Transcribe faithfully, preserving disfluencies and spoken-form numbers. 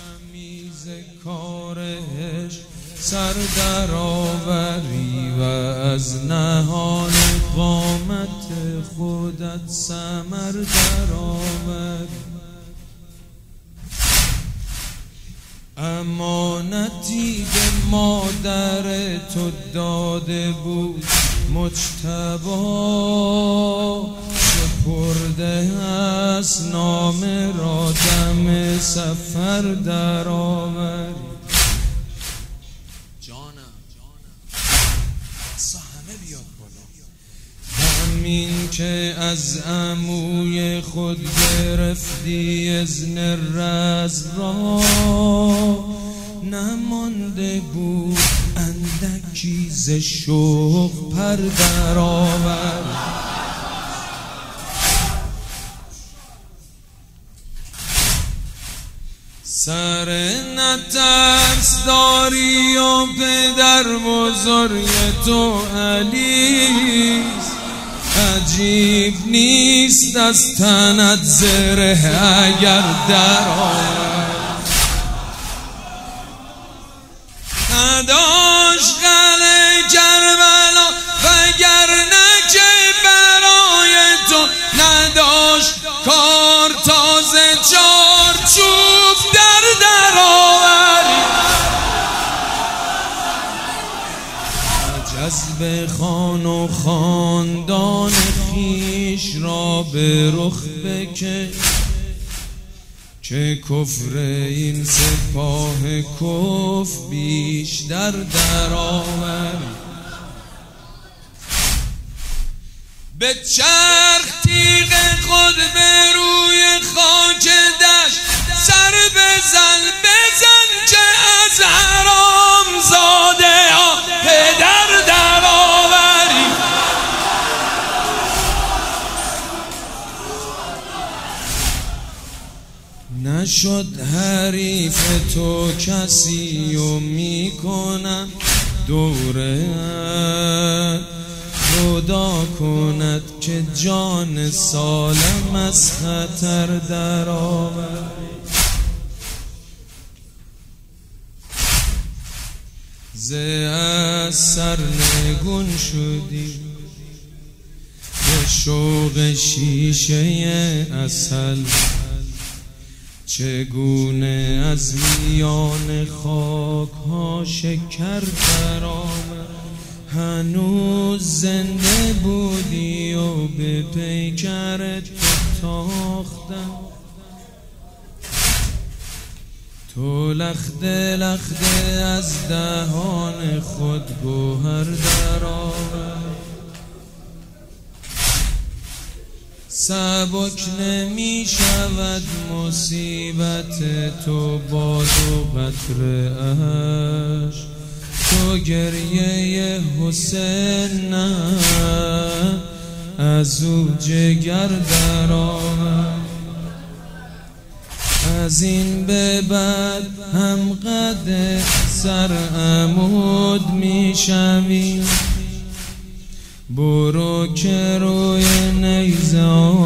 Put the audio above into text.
تمیز کارش سر در آوری و از نهان قامت خودت ثمر در آوری. امانتی به مادر تو داده بود مجتبی، سپرده است نامه را دم سفر در آوری. جانم همه بیاد بالا. همین که از عموی خود گرفتی اذن رز را، نمانده بود اندکی ز شوق پر در آوری. سر نترس داری و پدر بزرگ تو علی، عجیب نیست از تنت زره اگر در آوری. نداشت قلعه کربلا وگرنه که برای تو نداشت کار تازه چارچوب در در آوری. جذب خان و خاندان خیش را به رخ بکش که کفر این سپاه کفر بیشتر در آوری. به چرخ تیغ خود به روی خاک دشت سر بزن بزن که از حرام زاده ها پدر در آوری. نشد حریف تو کسی و میکنم دوره خدا کند که جان سالم از خطر در آوری. ز از سرنگون شدی به شوق شیشه عسل، چگونه از میان خاک ها شکر در آمد. هنوز زنده بودی و به پیکرت تاختم، تو لخته لخته از دهان خود گوهر در آورد. سبک نمی شود مصیبت تو باد و قطره اش، تو گریه حسین نه از او جگر در آمد. از این به بعد هم قد سر عمود می شوی، برو که روی نیزه